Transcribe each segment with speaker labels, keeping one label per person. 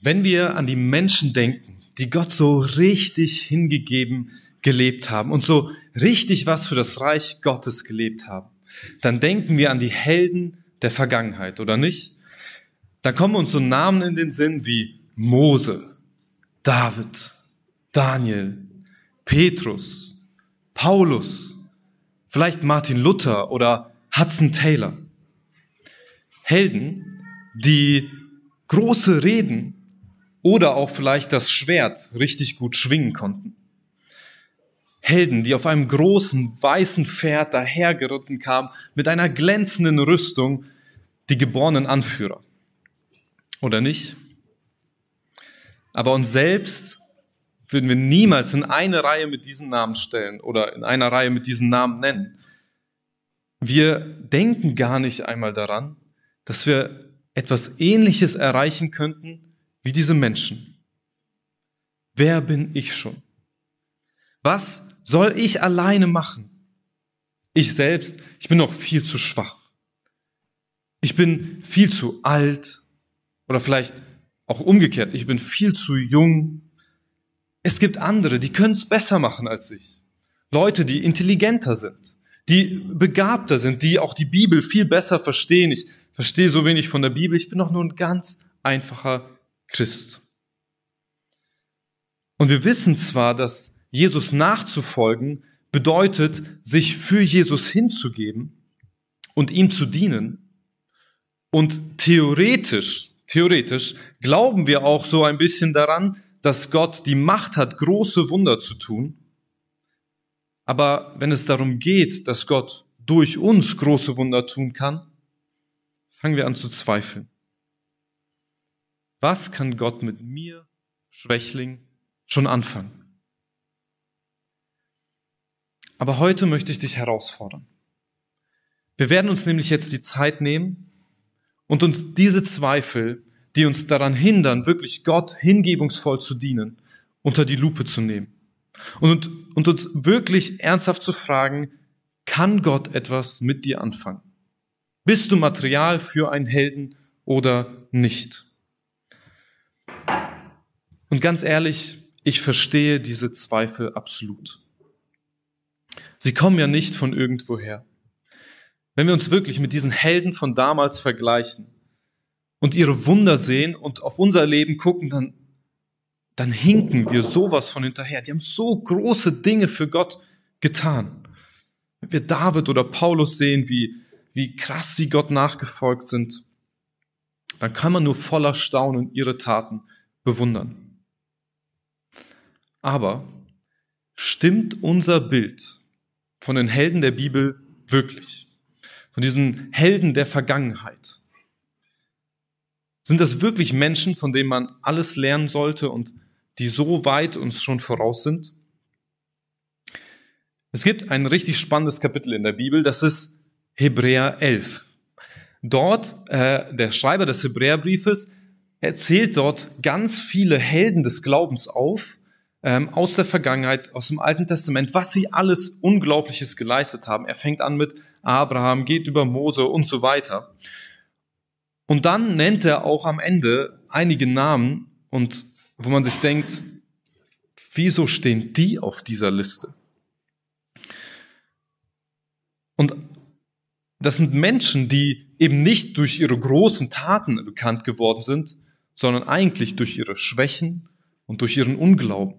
Speaker 1: Wenn wir an die Menschen denken, die Gott so richtig hingegeben gelebt haben und so richtig was für das Reich Gottes gelebt haben, dann denken wir an die Helden der Vergangenheit, oder nicht? Dann kommen uns so Namen in den Sinn wie Mose, David, Daniel, Petrus, Paulus, vielleicht Martin Luther oder Hudson Taylor. Helden, die große Reden oder auch vielleicht das Schwert richtig gut schwingen konnten. Helden, die auf einem großen, weißen Pferd dahergeritten kamen, mit einer glänzenden Rüstung, die geborenen Anführer. Oder nicht? Aber uns selbst würden wir niemals in eine Reihe mit diesen Namen stellen oder in einer Reihe mit diesen Namen nennen. Wir denken gar nicht einmal daran, dass wir etwas Ähnliches erreichen könnten wie diese Menschen. Wer bin ich schon? Was soll ich alleine machen? Ich selbst, ich bin noch viel zu schwach. Ich bin viel zu alt oder vielleicht auch umgekehrt, ich bin viel zu jung. Es gibt andere, die können es besser machen als ich. Leute, die intelligenter sind, die begabter sind, die auch die Bibel viel besser verstehen. Ich verstehe so wenig von der Bibel, ich bin doch nur ein ganz einfacher Christ. Und wir wissen zwar, dass Jesus nachzufolgen bedeutet, sich für Jesus hinzugeben und ihm zu dienen. Und theoretisch glauben wir auch so ein bisschen daran, dass Gott die Macht hat, große Wunder zu tun. Aber wenn es darum geht, dass Gott durch uns große Wunder tun kann, fangen wir an zu zweifeln. Was kann Gott mit mir, Schwächling, schon anfangen? Aber heute möchte ich dich herausfordern. Wir werden uns nämlich jetzt die Zeit nehmen und uns diese Zweifel, die uns daran hindern, wirklich Gott hingebungsvoll zu dienen, unter die Lupe zu nehmen. Und uns wirklich ernsthaft zu fragen, kann Gott etwas mit dir anfangen? Bist du Material für einen Helden oder nicht? Und ganz ehrlich, ich verstehe diese Zweifel absolut. Sie kommen ja nicht von irgendwoher. Wenn wir uns wirklich mit diesen Helden von damals vergleichen und ihre Wunder sehen und auf unser Leben gucken, dann hinken wir sowas von hinterher. Die haben so große Dinge für Gott getan. Wenn wir David oder Paulus sehen, wie krass sie Gott nachgefolgt sind, dann kann man nur voller Staunen ihre Taten bewundern. Aber stimmt unser Bild von den Helden der Bibel wirklich? Von diesen Helden der Vergangenheit? Sind das wirklich Menschen, von denen man alles lernen sollte und die so weit uns schon voraus sind? Es gibt ein richtig spannendes Kapitel in der Bibel, das ist Hebräer 11. Dort, der Schreiber des Hebräerbriefes erzählt dort ganz viele Helden des Glaubens auf, aus der Vergangenheit, aus dem Alten Testament, was sie alles Unglaubliches geleistet haben. Er fängt an mit Abraham, geht über Mose und so weiter. Und dann nennt er auch am Ende einige Namen, und wo man sich denkt, wieso stehen die auf dieser Liste? Und das sind Menschen, die eben nicht durch ihre großen Taten bekannt geworden sind, sondern eigentlich durch ihre Schwächen und durch ihren Unglauben.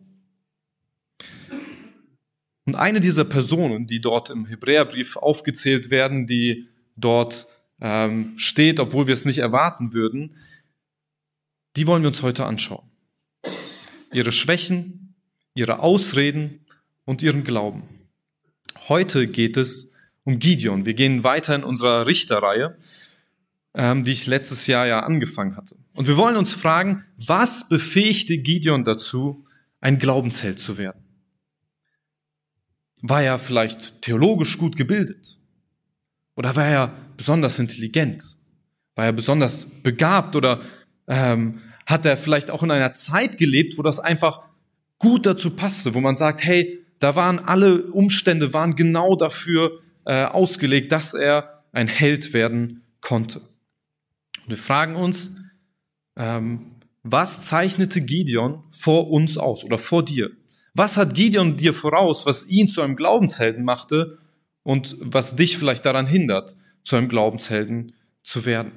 Speaker 1: Und eine dieser Personen, die dort im Hebräerbrief aufgezählt werden, die dort steht, obwohl wir es nicht erwarten würden, die wollen wir uns heute anschauen. Ihre Schwächen, ihre Ausreden und ihren Glauben. Heute geht es um Gideon. Wir gehen weiter in unserer Richterreihe, die ich letztes Jahr ja angefangen hatte. Und wir wollen uns fragen, was befähigte Gideon dazu, ein Glaubensheld zu werden? War er vielleicht theologisch gut gebildet? Oder war er besonders intelligent? War er besonders begabt? Oder hat er vielleicht auch in einer Zeit gelebt, wo das einfach gut dazu passte, wo man sagt, hey, da waren alle Umstände, waren genau dafür ausgelegt, dass er ein Held werden konnte. Und wir fragen uns, was zeichnete Gideon vor uns aus oder vor dir? Was hat Gideon dir voraus, was ihn zu einem Glaubenshelden machte und was dich vielleicht daran hindert, zu einem Glaubenshelden zu werden?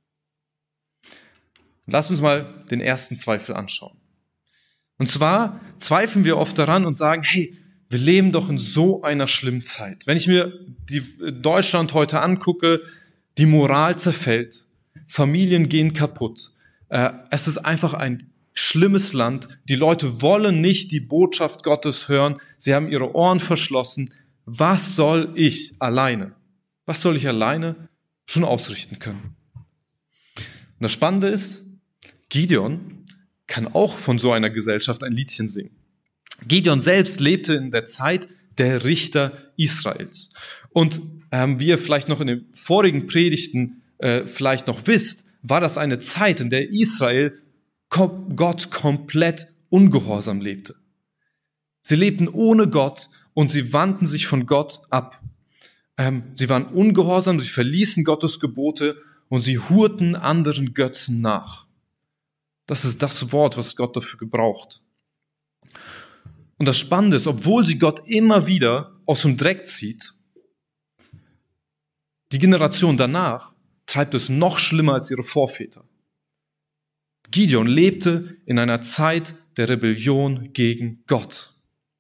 Speaker 1: Lass uns mal den ersten Zweifel anschauen. Und zwar zweifeln wir oft daran und sagen, hey, wir leben doch in so einer schlimmen Zeit. Wenn ich mir Deutschland heute angucke, die Moral zerfällt, Familien gehen kaputt. Es ist einfach ein schlimmes Land. Die Leute wollen nicht die Botschaft Gottes hören. Sie haben ihre Ohren verschlossen. Was soll ich alleine schon ausrichten können? Und das Spannende ist, Gideon kann auch von so einer Gesellschaft ein Liedchen singen. Gideon selbst lebte in der Zeit der Richter Israels. Und wie ihr vielleicht noch in den vorigen Predigten vielleicht noch wisst, war das eine Zeit, in der Israel Gott komplett ungehorsam lebte. Sie lebten ohne Gott und sie wandten sich von Gott ab. Sie waren ungehorsam, sie verließen Gottes Gebote und sie hurten anderen Götzen nach. Das ist das Wort, was Gott dafür gebraucht. Und das Spannende ist, obwohl sie Gott immer wieder aus dem Dreck zieht, die Generation danach treibt es noch schlimmer als ihre Vorväter. Gideon lebte in einer Zeit der Rebellion gegen Gott.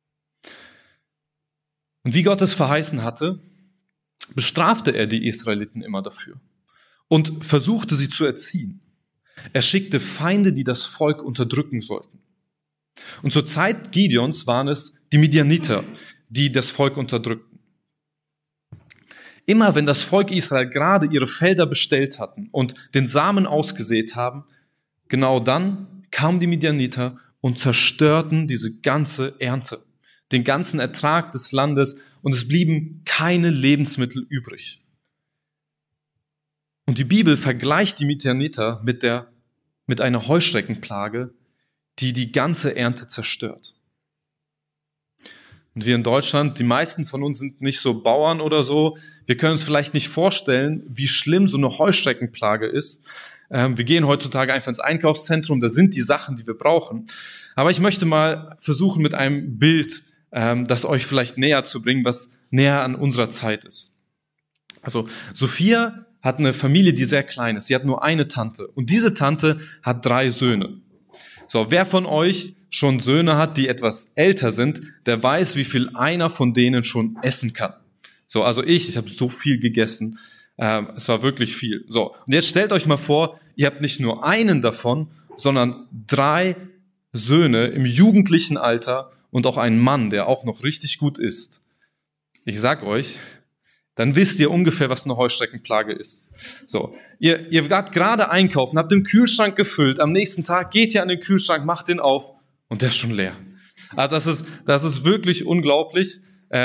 Speaker 1: Und wie Gott es verheißen hatte, bestrafte er die Israeliten immer dafür und versuchte sie zu erziehen. Er schickte Feinde, die das Volk unterdrücken sollten. Und zur Zeit Gideons waren es die Midianiter, die das Volk unterdrückten. Immer wenn das Volk Israel gerade ihre Felder bestellt hatten und den Samen ausgesät haben, genau dann kamen die Midianiter und zerstörten diese ganze Ernte, den ganzen Ertrag des Landes, und es blieben keine Lebensmittel übrig. Und die Bibel vergleicht die Midianiter mit einer Heuschreckenplage, die die ganze Ernte zerstört. Und wir in Deutschland, die meisten von uns sind nicht so Bauern oder so, wir können uns vielleicht nicht vorstellen, wie schlimm so eine Heuschreckenplage ist. Wir gehen heutzutage einfach ins Einkaufszentrum, da sind die Sachen, die wir brauchen. Aber ich möchte mal versuchen, mit einem Bild, das euch vielleicht näher zu bringen, was näher an unserer Zeit ist. Also Sophia hat eine Familie, die sehr klein ist. Sie hat nur eine Tante. Und diese Tante hat 3 Söhne. So, wer von euch schon Söhne hat, die etwas älter sind, der weiß, wie viel einer von denen schon essen kann. So, also ich habe so viel gegessen. Es war wirklich viel. So, und jetzt stellt euch mal vor, ihr habt nicht nur einen davon, sondern 3 Söhne im jugendlichen Alter und auch einen Mann, der auch noch richtig gut isst. Ich sag euch, dann wisst ihr ungefähr, was eine Heuschreckenplage ist. So, ihr wart gerade einkaufen, habt den Kühlschrank gefüllt, am nächsten Tag geht ihr an den Kühlschrank, macht den auf und der ist schon leer. Also das ist wirklich unglaublich.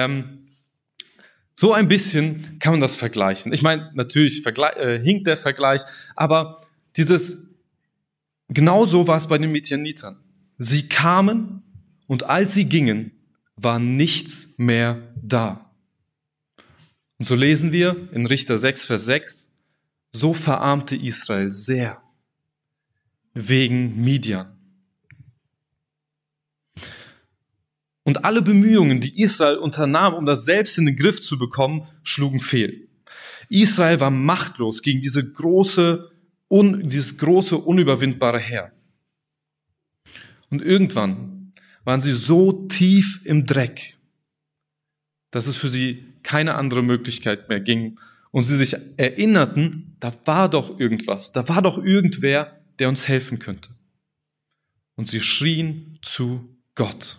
Speaker 1: So ein bisschen kann man das vergleichen. Ich meine, natürlich hinkt der Vergleich, aber genau so war es bei den Midianitern. Sie kamen und als sie gingen, war nichts mehr da. Und so lesen wir in Richter 6, Vers 6, so verarmte Israel sehr wegen Midian. Und alle Bemühungen, die Israel unternahm, um das selbst in den Griff zu bekommen, schlugen fehl. Israel war machtlos gegen dieses große, unüberwindbare Heer. Und irgendwann waren sie so tief im Dreck, dass es für sie keine andere Möglichkeit mehr ging. Und sie sich erinnerten, da war doch irgendwas, da war doch irgendwer, der uns helfen könnte. Und sie schrien zu Gott.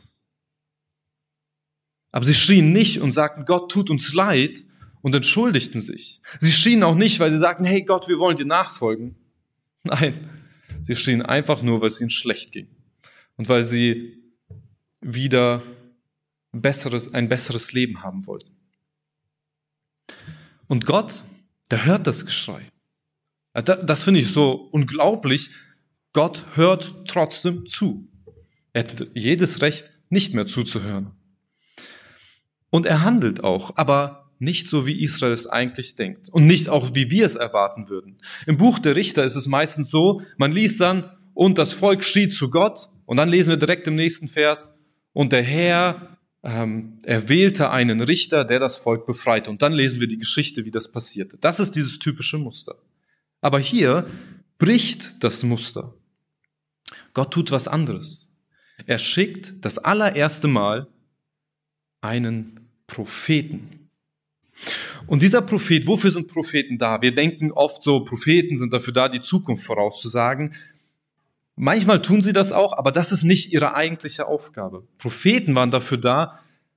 Speaker 1: Aber sie schrien nicht und sagten, Gott, tut uns leid, und entschuldigten sich. Sie schrien auch nicht, weil sie sagten, hey Gott, wir wollen dir nachfolgen. Nein, sie schrien einfach nur, weil es ihnen schlecht ging. Und weil sie wieder ein besseres Leben haben wollten. Und Gott, der hört das Geschrei. Das finde ich so unglaublich. Gott hört trotzdem zu. Er hat jedes Recht, nicht mehr zuzuhören. Und er handelt auch, aber nicht so, wie Israel es eigentlich denkt. Und nicht auch, wie wir es erwarten würden. Im Buch der Richter ist es meistens so, man liest dann, und das Volk schrie zu Gott. Und dann lesen wir direkt im nächsten Vers, und der Herr erwählte einen Richter, der das Volk befreite. Und dann lesen wir die Geschichte, wie das passierte. Das ist dieses typische Muster. Aber hier bricht das Muster. Gott tut was anderes. Er schickt das allererste Mal einen Propheten. Und dieser Prophet, wofür sind Propheten da? Wir denken oft so, Propheten sind dafür da, die Zukunft vorauszusagen. Manchmal tun sie das auch, aber das ist nicht ihre eigentliche Aufgabe. Propheten waren dafür da,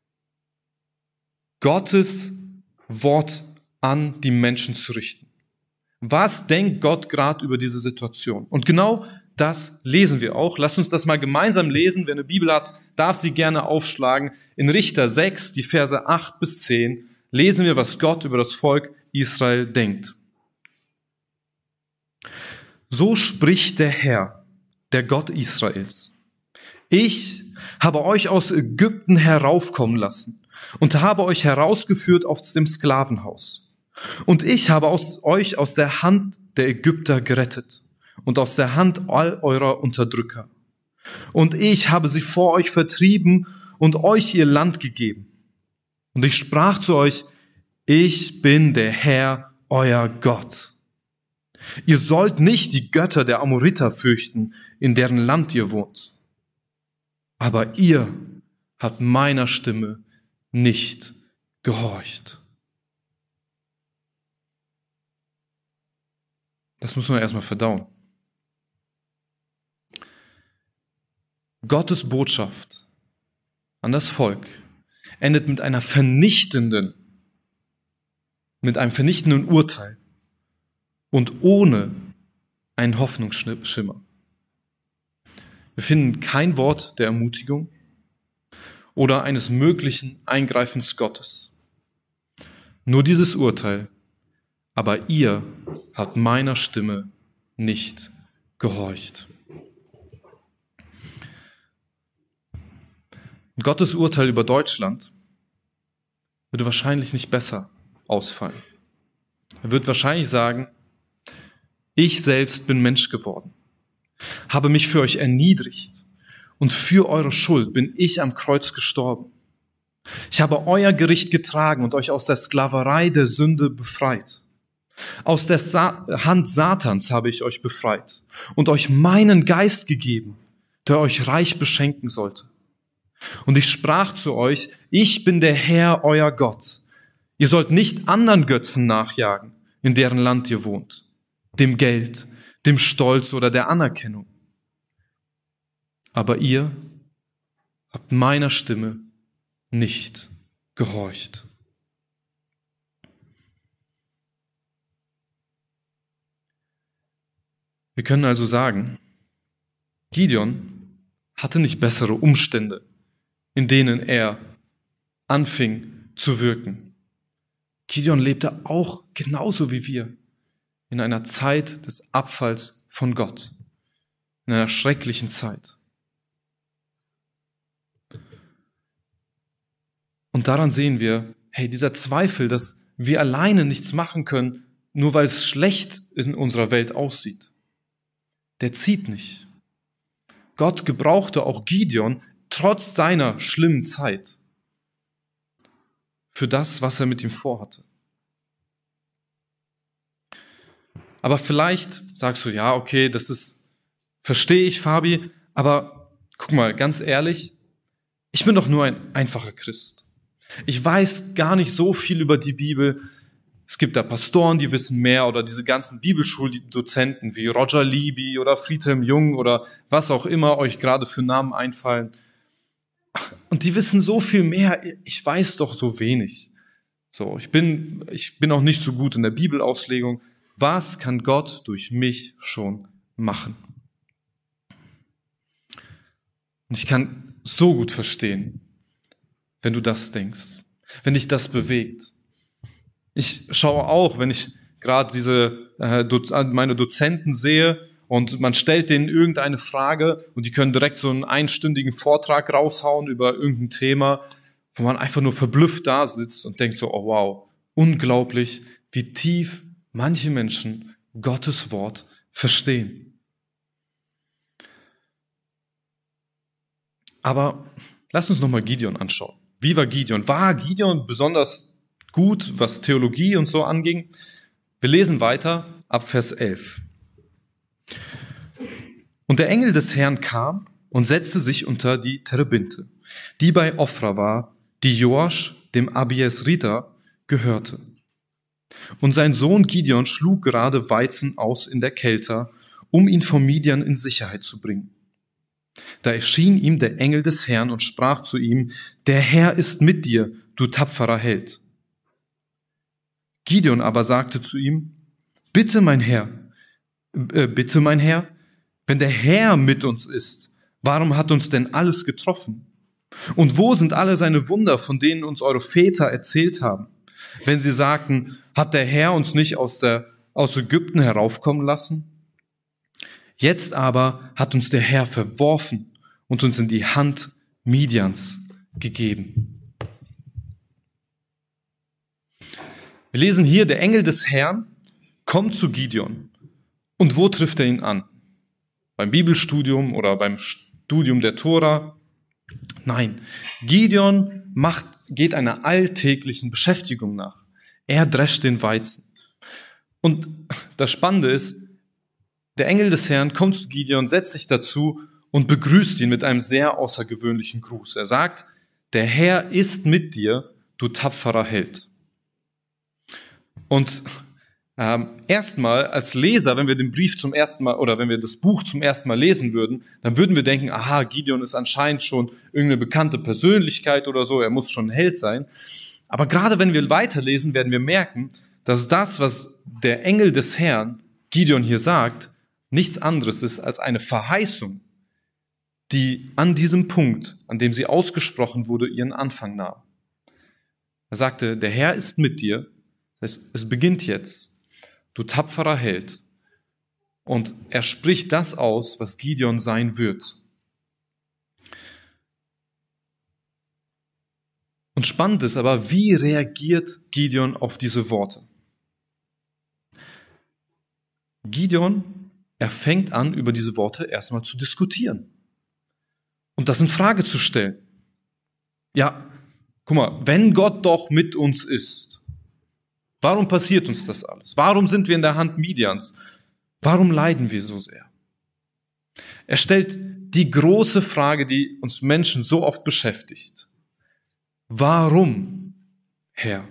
Speaker 1: Gottes Wort an die Menschen zu richten. Was denkt Gott gerade über diese Situation? Und genau das lesen wir auch. Lasst uns das mal gemeinsam lesen. Wer eine Bibel hat, darf sie gerne aufschlagen. In Richter 6, die Verse 8 bis 10, lesen wir, was Gott über das Volk Israel denkt. So spricht der Herr, der Gott Israels. Ich habe euch aus Ägypten heraufkommen lassen und habe euch herausgeführt aus dem Sklavenhaus. Und ich habe euch aus der Hand der Ägypter gerettet und aus der Hand all eurer Unterdrücker. Und ich habe sie vor euch vertrieben und euch ihr Land gegeben. Und ich sprach zu euch, ich bin der Herr, euer Gott. Ihr sollt nicht die Götter der Amoriter fürchten, in deren Land ihr wohnt. Aber ihr habt meiner Stimme nicht gehorcht. Das muss man erstmal verdauen. Gottes Botschaft an das Volk endet mit einem vernichtenden Urteil und ohne einen Hoffnungsschimmer. Wir finden kein Wort der Ermutigung oder eines möglichen Eingreifens Gottes. Nur dieses Urteil, aber ihr habt meiner Stimme nicht gehorcht. Und Gottes Urteil über Deutschland würde wahrscheinlich nicht besser ausfallen. Er wird wahrscheinlich sagen, ich selbst bin Mensch geworden, habe mich für euch erniedrigt und für eure Schuld bin ich am Kreuz gestorben. Ich habe euer Gericht getragen und euch aus der Sklaverei der Sünde befreit. Aus der Hand Satans habe ich euch befreit und euch meinen Geist gegeben, der euch reich beschenken sollte. Und ich sprach zu euch, ich bin der Herr, euer Gott. Ihr sollt nicht anderen Götzen nachjagen, in deren Land ihr wohnt, dem Geld, dem Stolz oder der Anerkennung. Aber ihr habt meiner Stimme nicht gehorcht. Wir können also sagen, Gideon hatte nicht bessere Umstände, in denen er anfing zu wirken. Gideon lebte auch genauso wie wir in einer Zeit des Abfalls von Gott, in einer schrecklichen Zeit. Und daran sehen wir, hey, dieser Zweifel, dass wir alleine nichts machen können, nur weil es schlecht in unserer Welt aussieht, der zieht nicht. Gott gebrauchte auch Gideon trotz seiner schlimmen Zeit für das, was er mit ihm vorhatte. Aber vielleicht sagst du, ja, okay, verstehe ich, Fabi, aber guck mal, ganz ehrlich, ich bin doch nur ein einfacher Christ. Ich weiß gar nicht so viel über die Bibel. Es gibt da Pastoren, die wissen mehr, oder diese ganzen Bibelschuldozenten wie Roger Libby oder Friedhelm Jung oder was auch immer euch gerade für Namen einfallen. Und die wissen so viel mehr. Ich weiß doch so wenig. So, ich bin auch nicht so gut in der Bibelauslegung. Was kann Gott durch mich schon machen? Und ich kann so gut verstehen, wenn du das denkst, wenn dich das bewegt. Ich schaue auch, wenn ich gerade meine Dozenten sehe und man stellt denen irgendeine Frage und die können direkt so einen einstündigen Vortrag raushauen über irgendein Thema, wo man einfach nur verblüfft da sitzt und denkt so, oh wow, unglaublich, wie tief manche Menschen Gottes Wort verstehen. Aber lass uns nochmal Gideon anschauen. Wie war Gideon? War Gideon besonders gut, was Theologie und so anging? Wir lesen weiter ab Vers 11. Und der Engel des Herrn kam und setzte sich unter die Terebinte, die bei Ophra war, die Joasch, dem Abiesriter, gehörte. Und sein Sohn Gideon schlug gerade Weizen aus in der Kelter, um ihn vor Midian in Sicherheit zu bringen. Da erschien ihm der Engel des Herrn und sprach zu ihm: Der Herr ist mit dir, du tapferer Held. Gideon aber sagte zu ihm: Bitte, mein Herr, wenn der Herr mit uns ist, warum hat uns denn alles getroffen? Und wo sind alle seine Wunder, von denen uns eure Väter erzählt haben? Wenn sie sagten, hat der Herr uns nicht aus Ägypten heraufkommen lassen? Jetzt aber hat uns der Herr verworfen und uns in die Hand Midians gegeben. Wir lesen hier, der Engel des Herrn kommt zu Gideon. Und wo trifft er ihn an? Beim Bibelstudium oder beim Studium der Tora? Nein, Gideon geht einer alltäglichen Beschäftigung nach. Er drescht den Weizen. Und das Spannende ist, der Engel des Herrn kommt zu Gideon, setzt sich dazu und begrüßt ihn mit einem sehr außergewöhnlichen Gruß. Er sagt: Der Herr ist mit dir, du tapferer Held. Und erstmal als Leser, wenn wir den Brief zum ersten Mal oder wenn wir das Buch zum ersten Mal lesen würden, dann würden wir denken, aha, Gideon ist anscheinend schon irgendeine bekannte Persönlichkeit oder so, er muss schon ein Held sein. Aber gerade wenn wir weiterlesen, werden wir merken, dass das, was der Engel des Herrn Gideon hier sagt, nichts anderes ist als eine Verheißung, die an diesem Punkt, an dem sie ausgesprochen wurde, ihren Anfang nahm. Er sagte: Der Herr ist mit dir, das heißt, es beginnt jetzt. Du tapferer Held. Und er spricht das aus, was Gideon sein wird. Und spannend ist aber, wie reagiert Gideon auf diese Worte? Gideon, er fängt an, über diese Worte erstmal zu diskutieren. Und das in Frage zu stellen. Ja, guck mal, wenn Gott doch mit uns ist, warum passiert uns das alles? Warum sind wir in der Hand Midians? Warum leiden wir so sehr? Er stellt die große Frage, die uns Menschen so oft beschäftigt. Warum, Herr?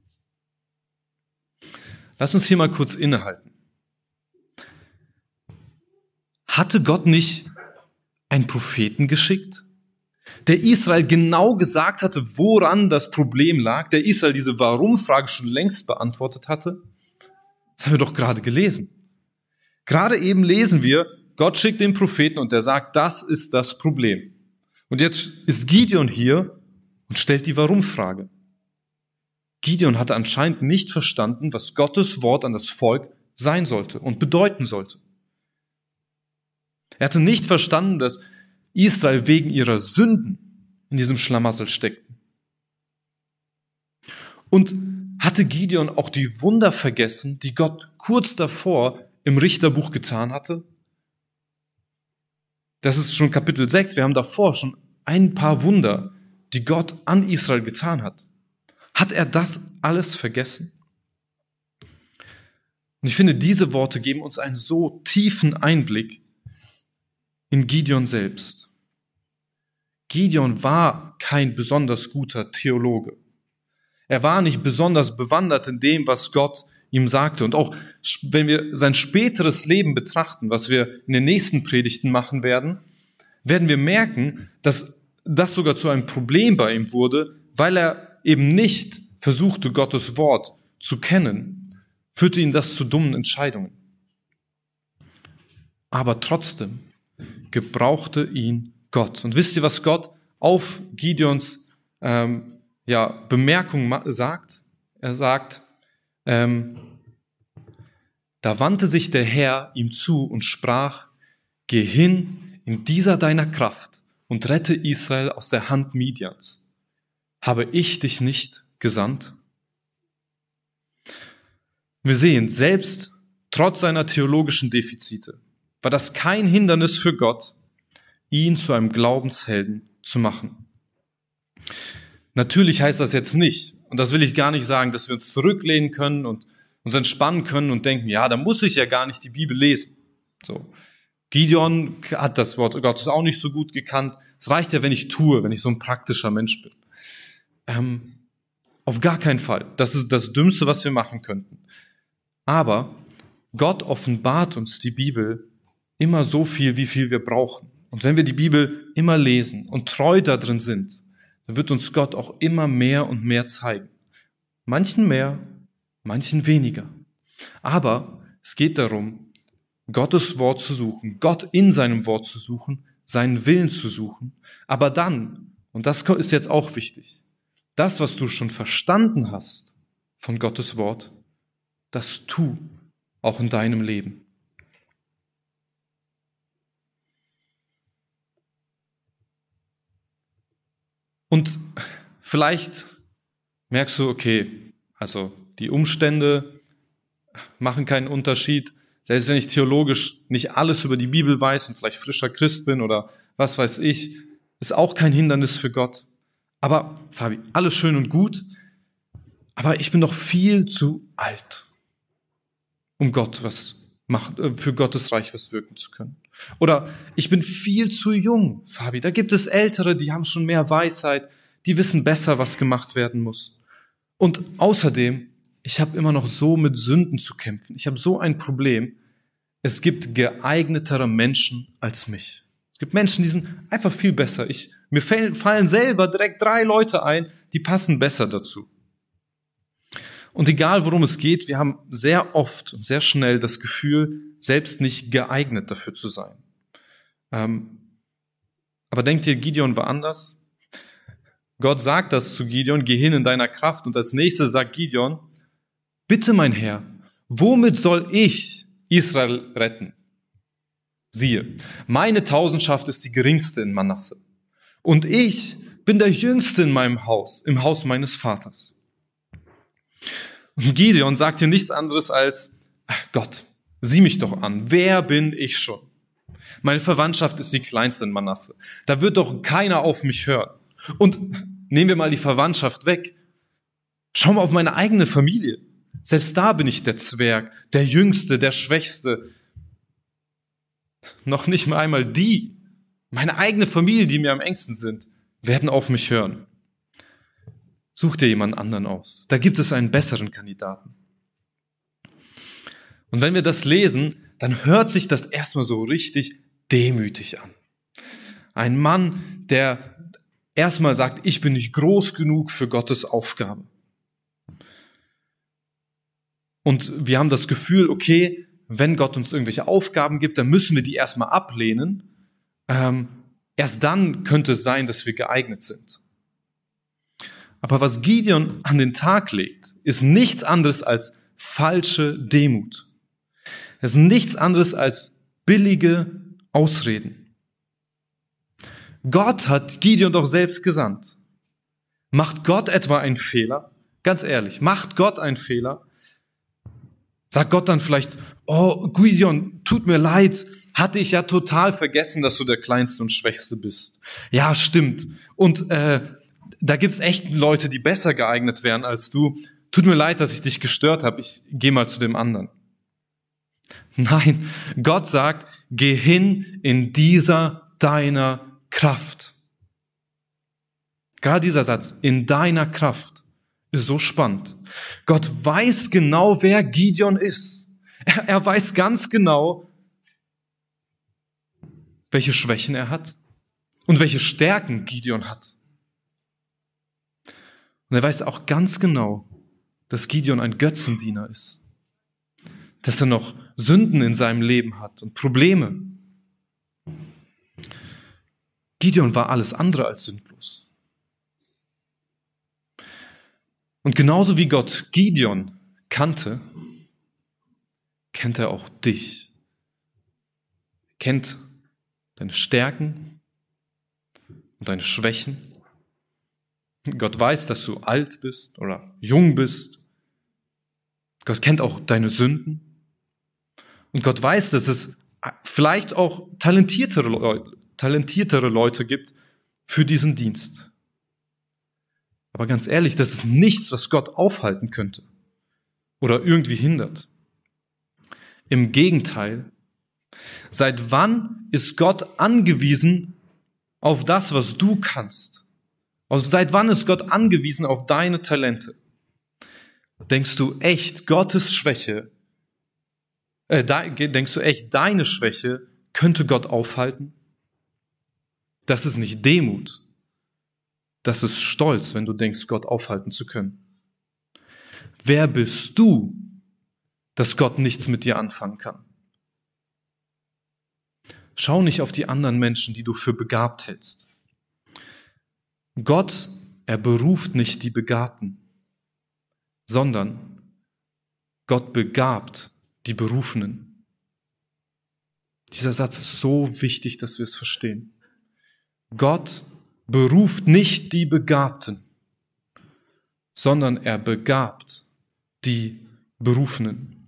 Speaker 1: Lass uns hier mal kurz innehalten. Hatte Gott nicht einen Propheten geschickt, der Israel genau gesagt hatte, woran das Problem lag, der Israel diese Warum-Frage schon längst beantwortet hatte? Das haben wir doch gerade gelesen. Gerade eben lesen wir, Gott schickt den Propheten und der sagt, das ist das Problem. Und jetzt ist Gideon hier und stellt die Warum-Frage. Gideon hatte anscheinend nicht verstanden, was Gottes Wort an das Volk sein sollte und bedeuten sollte. Er hatte nicht verstanden, dass Israel wegen ihrer Sünden in diesem Schlamassel steckten. Und hatte Gideon auch die Wunder vergessen, die Gott kurz davor im Richterbuch getan hatte? Das ist schon Kapitel 6. Wir haben davor schon ein paar Wunder, die Gott an Israel getan hat. Hat er das alles vergessen? Und ich finde, diese Worte geben uns einen so tiefen Einblick in Gideon selbst. Gideon war kein besonders guter Theologe. Er war nicht besonders bewandert in dem, was Gott ihm sagte. Und auch wenn wir sein späteres Leben betrachten, was wir in den nächsten Predigten machen werden, werden wir merken, dass das sogar zu einem Problem bei ihm wurde, weil er eben nicht versuchte, Gottes Wort zu kennen, führte ihn das zu dummen Entscheidungen. Aber trotzdem gebrauchte ihn Gott. Und wisst ihr, was Gott auf Gideons Bemerkung sagt? Er sagt, da wandte sich der Herr ihm zu und sprach, geh hin in dieser deiner Kraft und rette Israel aus der Hand Midians. Habe ich dich nicht gesandt? Wir sehen, selbst trotz seiner theologischen Defizite war das kein Hindernis für Gott, ihn zu einem Glaubenshelden zu machen. Natürlich heißt das jetzt nicht, und das will ich gar nicht sagen, dass wir uns zurücklehnen können und uns entspannen können und denken, ja, da muss ich ja gar nicht die Bibel lesen. So. Gideon hat das Wort Gottes auch nicht so gut gekannt. Es reicht ja, wenn ich tue, wenn ich so ein praktischer Mensch bin. Auf gar keinen Fall. Das ist das Dümmste, was wir machen könnten. Aber Gott offenbart uns die Bibel immer so viel, wie viel wir brauchen. Und wenn wir die Bibel immer lesen und treu da drin sind, dann wird uns Gott auch immer mehr und mehr zeigen. Manchen mehr, manchen weniger. Aber es geht darum, Gottes Wort zu suchen, Gott in seinem Wort zu suchen, seinen Willen zu suchen. Aber dann, und das ist jetzt auch wichtig, das, was du schon verstanden hast von Gottes Wort, das tu auch in deinem Leben. Und vielleicht merkst du, okay, also die Umstände machen keinen Unterschied. Selbst wenn ich theologisch nicht alles über die Bibel weiß und vielleicht frischer Christ bin oder was weiß ich, ist auch kein Hindernis für Gott. Aber, Fabi, alles schön und gut, aber ich bin doch viel zu alt, um für Gottes Reich was wirken zu können. Oder ich bin viel zu jung, Fabi. Da gibt es Ältere, die haben schon mehr Weisheit, die wissen besser, was gemacht werden muss. Und außerdem, ich habe immer noch so mit Sünden zu kämpfen. Ich habe so ein Problem. Es gibt geeignetere Menschen als mich. Es gibt Menschen, die sind einfach viel besser. Mir fallen selber direkt 3 Leute ein, die passen besser dazu. Und egal, worum es geht, wir haben sehr oft und sehr schnell das Gefühl, selbst nicht geeignet dafür zu sein. Aber denkt ihr, Gideon war anders? Gott sagt das zu Gideon, geh hin in deiner Kraft. Und als nächstes sagt Gideon, bitte mein Herr, womit soll ich Israel retten? Siehe, meine Tausenschaft ist die geringste in Manasse. Und ich bin der Jüngste in meinem Haus, im Haus meines Vaters. Und Gideon sagt hier nichts anderes als, Gott, sieh mich doch an, wer bin ich schon? Meine Verwandtschaft ist die kleinste in Manasse. Da wird doch keiner auf mich hören. Und nehmen wir mal die Verwandtschaft weg. Schau mal auf meine eigene Familie. Selbst da bin ich der Zwerg, der Jüngste, der Schwächste. Noch nicht mal einmal meine eigene Familie, die mir am engsten sind, werden auf mich hören. Such dir jemand anderen aus. Da gibt es einen besseren Kandidaten. Und wenn wir das lesen, dann hört sich das erstmal so richtig demütig an. Ein Mann, der erstmal sagt, ich bin nicht groß genug für Gottes Aufgabe. Und wir haben das Gefühl, okay, wenn Gott uns irgendwelche Aufgaben gibt, dann müssen wir die erstmal ablehnen. Erst dann könnte es sein, dass wir geeignet sind. Aber was Gideon an den Tag legt, ist nichts anderes als falsche Demut. Es ist nichts anderes als billige Ausreden. Gott hat Gideon doch selbst gesandt. Macht Gott etwa einen Fehler? Ganz ehrlich, macht Gott einen Fehler? Sagt Gott dann vielleicht, oh Gideon, tut mir leid, hatte ich ja total vergessen, dass du der Kleinste und Schwächste bist. Ja, stimmt. Und da gibt's echt Leute, die besser geeignet wären als du. Tut mir leid, dass ich dich gestört habe. Ich gehe mal zu dem anderen. Nein, Gott sagt, geh hin in dieser deiner Kraft. Gerade dieser Satz, in deiner Kraft, ist so spannend. Gott weiß genau, wer Gideon ist. Er weiß ganz genau, welche Schwächen er hat und welche Stärken Gideon hat. Und er weiß auch ganz genau, dass Gideon ein Götzendiener ist. Dass er noch Sünden in seinem Leben hat und Probleme. Gideon war alles andere als sündlos. Und genauso wie Gott Gideon kannte, kennt er auch dich. Er kennt deine Stärken und deine Schwächen. Gott weiß, dass du alt bist oder jung bist. Gott kennt auch deine Sünden. Und Gott weiß, dass es vielleicht auch talentiertere Leute gibt, für diesen Dienst. Aber ganz ehrlich, das ist nichts, was Gott aufhalten könnte oder irgendwie hindert. Im Gegenteil, seit wann ist Gott angewiesen auf das, was du kannst? Seit wann ist Gott angewiesen auf deine Talente? Denkst du echt, deine Schwäche könnte Gott aufhalten? Das ist nicht Demut. Das ist Stolz, wenn du denkst, Gott aufhalten zu können. Wer bist du, dass Gott nichts mit dir anfangen kann? Schau nicht auf die anderen Menschen, die du für begabt hältst. Gott, er beruft nicht die Begabten, sondern Gott begabt die Berufenen. Dieser Satz ist so wichtig, dass wir es verstehen. Gott beruft nicht die Begabten, sondern er begabt die Berufenen.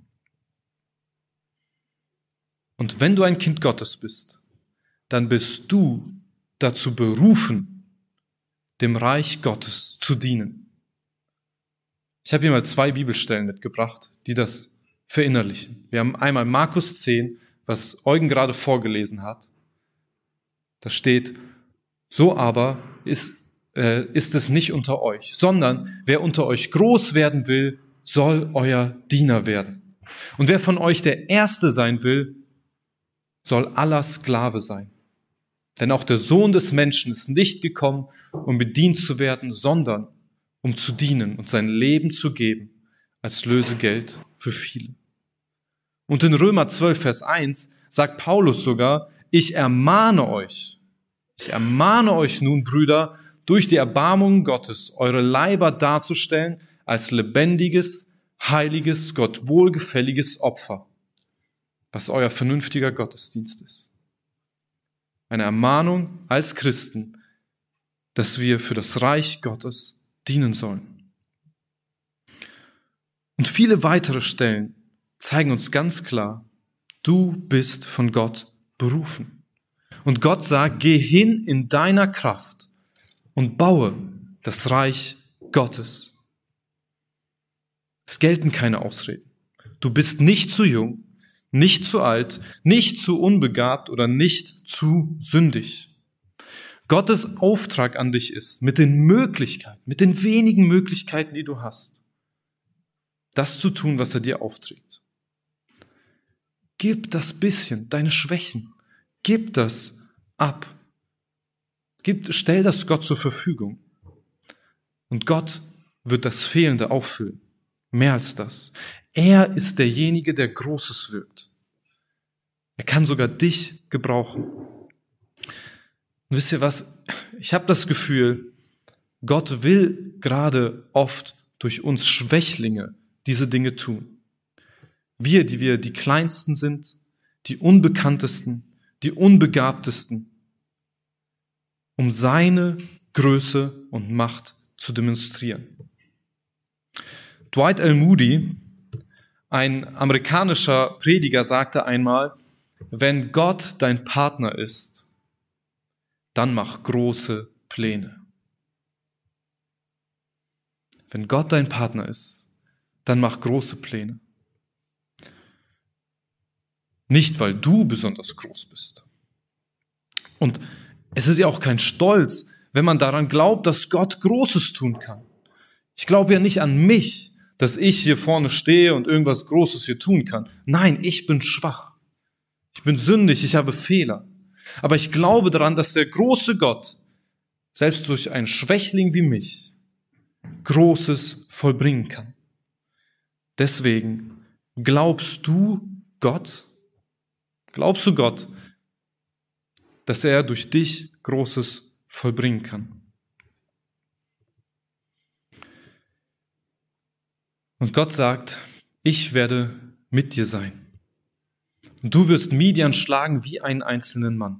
Speaker 1: Und wenn du ein Kind Gottes bist, dann bist du dazu berufen, dem Reich Gottes zu dienen. Ich habe hier mal 2 Bibelstellen mitgebracht, die das verinnerlichen. Wir haben einmal Markus 10, was Eugen gerade vorgelesen hat. Da steht: So aber ist es nicht unter euch, sondern wer unter euch groß werden will, soll euer Diener werden. Und wer von euch der Erste sein will, soll aller Sklave sein. Denn auch der Sohn des Menschen ist nicht gekommen, um bedient zu werden, sondern um zu dienen und sein Leben zu geben als Lösegeld für viele. Und in Römer 12, Vers 1 sagt Paulus sogar: Ich ermahne euch nun, Brüder, durch die Erbarmungen Gottes, eure Leiber darzustellen als lebendiges, heiliges, Gott wohlgefälliges Opfer, was euer vernünftiger Gottesdienst ist. Eine Ermahnung als Christen, dass wir für das Reich Gottes dienen sollen. Und viele weitere Stellen zeigen uns ganz klar, du bist von Gott berufen. Und Gott sagt: Geh hin in deiner Kraft und baue das Reich Gottes. Es gelten keine Ausreden. Du bist nicht zu jung, nicht zu alt, nicht zu unbegabt oder nicht zu sündig. Gottes Auftrag an dich ist, mit den wenigen Möglichkeiten, die du hast, das zu tun, was er dir aufträgt. Gib das bisschen, deine Schwächen, gib das ab. Stell das Gott zur Verfügung. Und Gott wird das Fehlende auffüllen. Mehr als das. Er ist derjenige, der Großes wirkt. Er kann sogar dich gebrauchen. Und wisst ihr was? Ich habe das Gefühl, Gott will gerade oft durch uns Schwächlinge diese Dinge tun. Wir, die wir die Kleinsten sind, die Unbekanntesten, die Unbegabtesten, um seine Größe und Macht zu demonstrieren. Dwight L. Moody, ein amerikanischer Prediger, sagte einmal: Wenn Gott dein Partner ist, dann mach große Pläne. Wenn Gott dein Partner ist, dann mach große Pläne. Nicht, weil du besonders groß bist. Und es ist ja auch kein Stolz, wenn man daran glaubt, dass Gott Großes tun kann. Ich glaube ja nicht an mich, dass ich hier vorne stehe und irgendwas Großes hier tun kann. Nein, ich bin schwach. Ich bin sündig, ich habe Fehler. Aber ich glaube daran, dass der große Gott, selbst durch einen Schwächling wie mich, Großes vollbringen kann. Deswegen, glaubst du Gott, dass er durch dich Großes vollbringen kann? Und Gott sagt: Ich werde mit dir sein. Und du wirst Midian schlagen wie einen einzelnen Mann.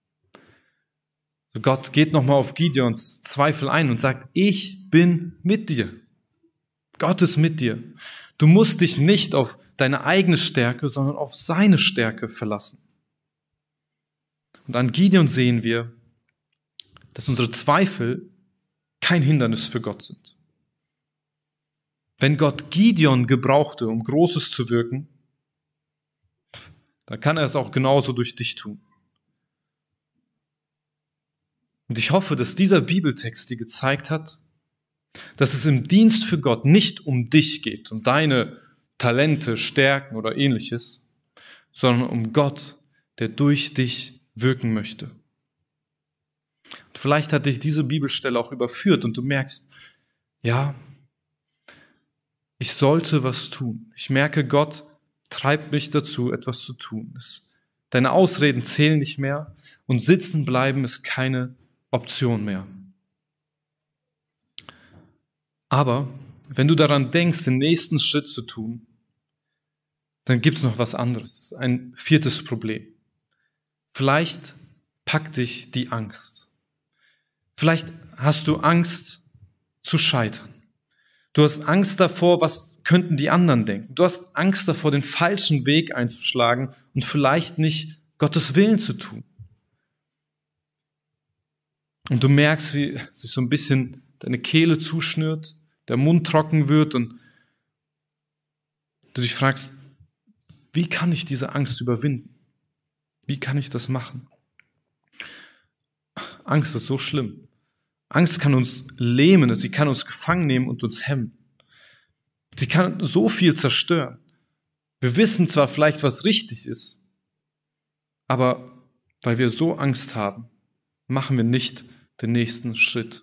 Speaker 1: Gott geht nochmal auf Gideons Zweifel ein und sagt: Ich bin mit dir. Gott ist mit dir. Du musst dich nicht auf deine eigene Stärke, sondern auf seine Stärke verlassen. Und an Gideon sehen wir, dass unsere Zweifel kein Hindernis für Gott sind. Wenn Gott Gideon gebrauchte, um Großes zu wirken, dann kann er es auch genauso durch dich tun. Und ich hoffe, dass dieser Bibeltext dir gezeigt hat, dass es im Dienst für Gott nicht um dich geht, um deine Talente, Stärken oder ähnliches, sondern um Gott, der durch dich wirken möchte. Und vielleicht hat dich diese Bibelstelle auch überführt und du merkst, ja, ich sollte was tun. Ich merke, Gott treibt mich dazu, etwas zu tun. Deine Ausreden zählen nicht mehr und sitzen bleiben ist keine Option mehr. Aber wenn du daran denkst, den nächsten Schritt zu tun, dann gibt es noch was anderes. Das ist ein viertes Problem. Vielleicht packt dich die Angst. Vielleicht hast du Angst zu scheitern. Du hast Angst davor, was könnten die anderen denken. Du hast Angst davor, den falschen Weg einzuschlagen und vielleicht nicht Gottes Willen zu tun. Und du merkst, wie sich so ein bisschen deine Kehle zuschnürt, der Mund trocken wird und du dich fragst, wie kann ich diese Angst überwinden? Wie kann ich das machen? Angst ist so schlimm. Angst kann uns lähmen, sie kann uns gefangen nehmen und uns hemmen. Sie kann so viel zerstören. Wir wissen zwar vielleicht, was richtig ist, aber weil wir so Angst haben, machen wir nicht den nächsten Schritt.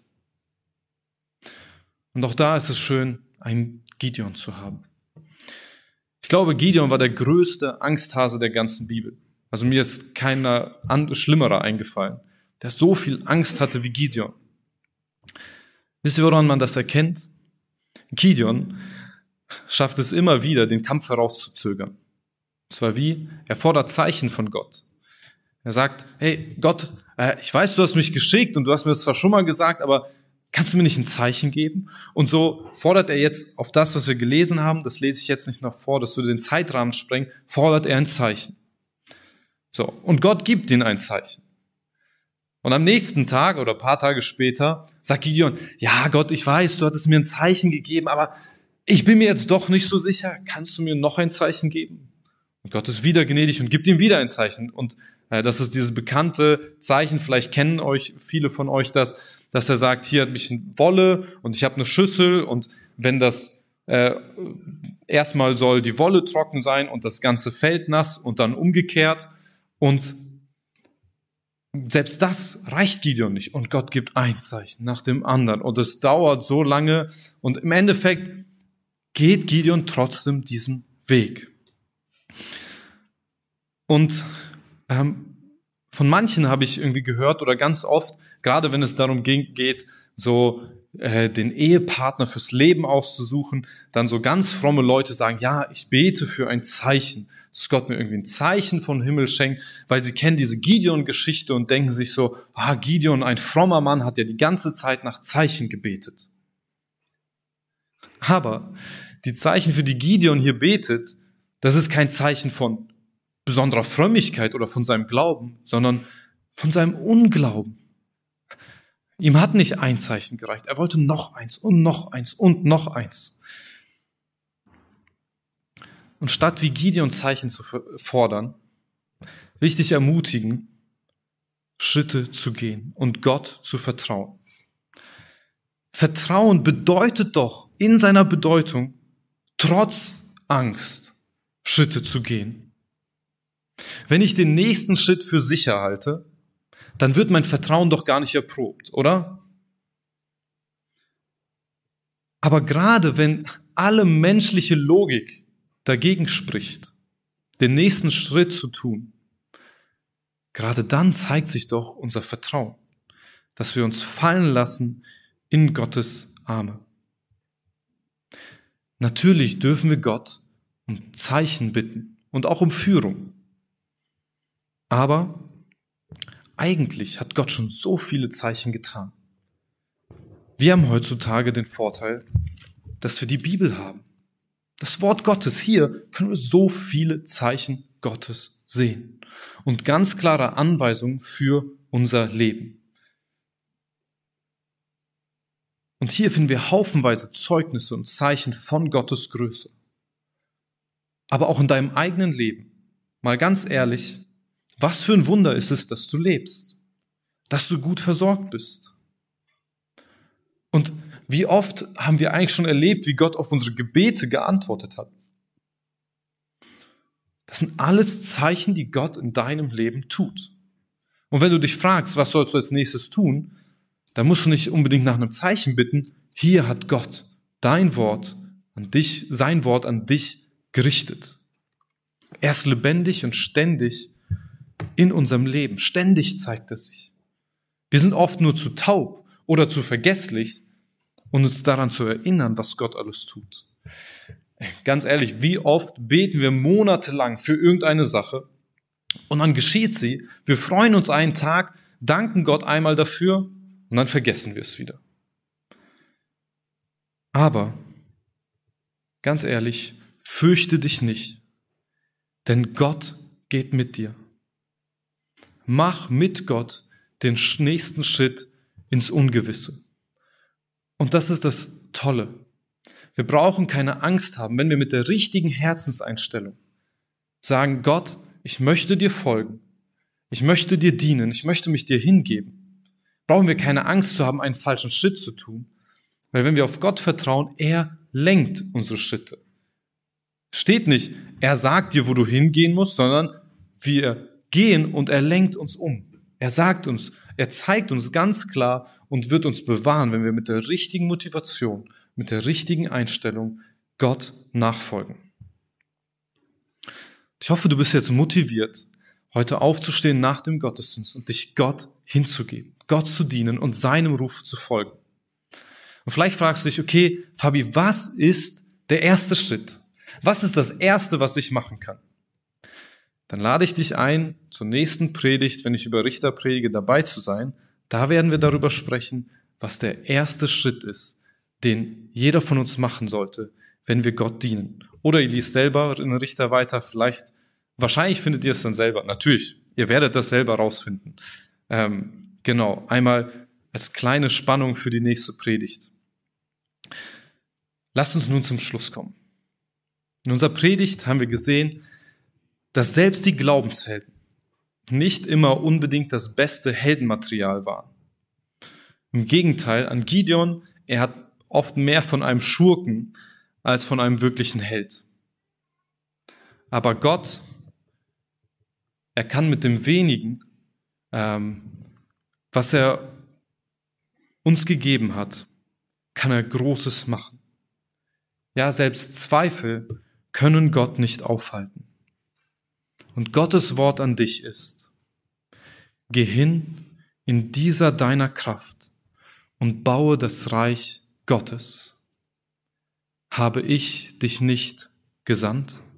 Speaker 1: Und auch da ist es schön, einen Gideon zu haben. Ich glaube, Gideon war der größte Angsthase der ganzen Bibel. Also mir ist keiner schlimmerer eingefallen, der so viel Angst hatte wie Gideon. Wisst ihr, woran man das erkennt? Gideon schafft es immer wieder, den Kampf herauszuzögern. Und zwar wie? Er fordert Zeichen von Gott. Er sagt, hey Gott, ich weiß, du hast mich geschickt und du hast mir das zwar schon mal gesagt, aber kannst du mir nicht ein Zeichen geben? Und so fordert er jetzt auf das, was wir gelesen haben, das lese ich jetzt nicht noch vor, das würde den Zeitrahmen sprengen, fordert er ein Zeichen. So, und Gott gibt ihm ein Zeichen. Und am nächsten Tag oder ein paar Tage später sagt Gideon, ja Gott, ich weiß, du hattest mir ein Zeichen gegeben, aber ich bin mir jetzt doch nicht so sicher, kannst du mir noch ein Zeichen geben? Und Gott ist wieder gnädig und gibt ihm wieder ein Zeichen. Und das ist dieses bekannte Zeichen, vielleicht kennen viele von euch das, dass er sagt, hier hat mich eine Wolle und ich habe eine Schüssel und wenn das erstmal soll die Wolle trocken sein und das ganze Feld nass und dann umgekehrt und selbst das reicht Gideon nicht und Gott gibt ein Zeichen nach dem anderen und es dauert so lange und im Endeffekt geht Gideon trotzdem diesen Weg. Und von manchen habe ich irgendwie gehört oder ganz oft, gerade wenn es darum geht, so den Ehepartner fürs Leben auszusuchen, dann so ganz fromme Leute sagen, ja, ich bete für ein Zeichen, dass Gott mir irgendwie ein Zeichen vom Himmel schenkt, weil sie kennen diese Gideon-Geschichte und denken sich so, Gideon, ein frommer Mann, hat ja die ganze Zeit nach Zeichen gebetet. Aber die Zeichen, für die Gideon hier betet, das ist kein Zeichen von besonderer Frömmigkeit oder von seinem Glauben, sondern von seinem Unglauben. Ihm hat nicht ein Zeichen gereicht, er wollte noch eins und noch eins und noch eins. Und statt wie Gideon Zeichen zu fordern, will ich dich ermutigen, Schritte zu gehen und Gott zu vertrauen. Vertrauen bedeutet doch in seiner Bedeutung, trotz Angst Schritte zu gehen. Wenn ich den nächsten Schritt für sicher halte, dann wird mein Vertrauen doch gar nicht erprobt, oder? Aber gerade wenn alle menschliche Logik dagegen spricht, den nächsten Schritt zu tun, gerade dann zeigt sich doch unser Vertrauen, dass wir uns fallen lassen in Gottes Arme. Natürlich dürfen wir Gott um Zeichen bitten und auch um Führung. Aber eigentlich hat Gott schon so viele Zeichen getan. Wir haben heutzutage den Vorteil, dass wir die Bibel haben. Das Wort Gottes, hier können wir so viele Zeichen Gottes sehen und ganz klare Anweisungen für unser Leben. Und hier finden wir haufenweise Zeugnisse und Zeichen von Gottes Größe. Aber auch in deinem eigenen Leben, mal ganz ehrlich, was für ein Wunder ist es, dass du lebst, dass du gut versorgt bist. Und wie oft haben wir eigentlich schon erlebt, wie Gott auf unsere Gebete geantwortet hat? Das sind alles Zeichen, die Gott in deinem Leben tut. Und wenn du dich fragst, was sollst du als nächstes tun, dann musst du nicht unbedingt nach einem Zeichen bitten. Hier hat Gott dein Wort an dich, sein Wort an dich gerichtet. Er ist lebendig und ständig in unserem Leben. Ständig zeigt er sich. Wir sind oft nur zu taub oder zu vergesslich, um uns daran zu erinnern, was Gott alles tut. Ganz ehrlich, wie oft beten wir monatelang für irgendeine Sache und dann geschieht sie, wir freuen uns einen Tag, danken Gott einmal dafür und dann vergessen wir es wieder. Aber, ganz ehrlich, fürchte dich nicht, denn Gott geht mit dir. Mach mit Gott den nächsten Schritt ins Ungewisse. Und das ist das Tolle. Wir brauchen keine Angst haben, wenn wir mit der richtigen Herzenseinstellung sagen, Gott, ich möchte dir folgen, ich möchte dir dienen, ich möchte mich dir hingeben. Brauchen wir keine Angst zu haben, einen falschen Schritt zu tun, weil wenn wir auf Gott vertrauen, er lenkt unsere Schritte. Steht nicht, er sagt dir, wo du hingehen musst, sondern wir gehen und er lenkt uns um. Er sagt uns, er zeigt uns ganz klar und wird uns bewahren, wenn wir mit der richtigen Motivation, mit der richtigen Einstellung Gott nachfolgen. Ich hoffe, du bist jetzt motiviert, heute aufzustehen nach dem Gottesdienst und dich Gott hinzugeben, Gott zu dienen und seinem Ruf zu folgen. Und vielleicht fragst du dich, okay, Fabi, was ist der erste Schritt? Was ist das Erste, was ich machen kann? Dann lade ich dich ein, zur nächsten Predigt, wenn ich über Richter predige, dabei zu sein. Da werden wir darüber sprechen, was der erste Schritt ist, den jeder von uns machen sollte, wenn wir Gott dienen. Oder ihr liest selber in Richter weiter, wahrscheinlich findet ihr es dann selber. Natürlich, ihr werdet das selber rausfinden. Genau, einmal als kleine Spannung für die nächste Predigt. Lasst uns nun zum Schluss kommen. In unserer Predigt haben wir gesehen, dass selbst die Glaubenshelden nicht immer unbedingt das beste Heldenmaterial waren. Im Gegenteil, an Gideon, er hat oft mehr von einem Schurken als von einem wirklichen Held. Aber Gott, er kann mit dem Wenigen, was er uns gegeben hat, kann er Großes machen. Ja, selbst Zweifel können Gott nicht aufhalten. Und Gottes Wort an dich ist, geh hin in dieser deiner Kraft und baue das Reich Gottes. Habe ich dich nicht gesandt?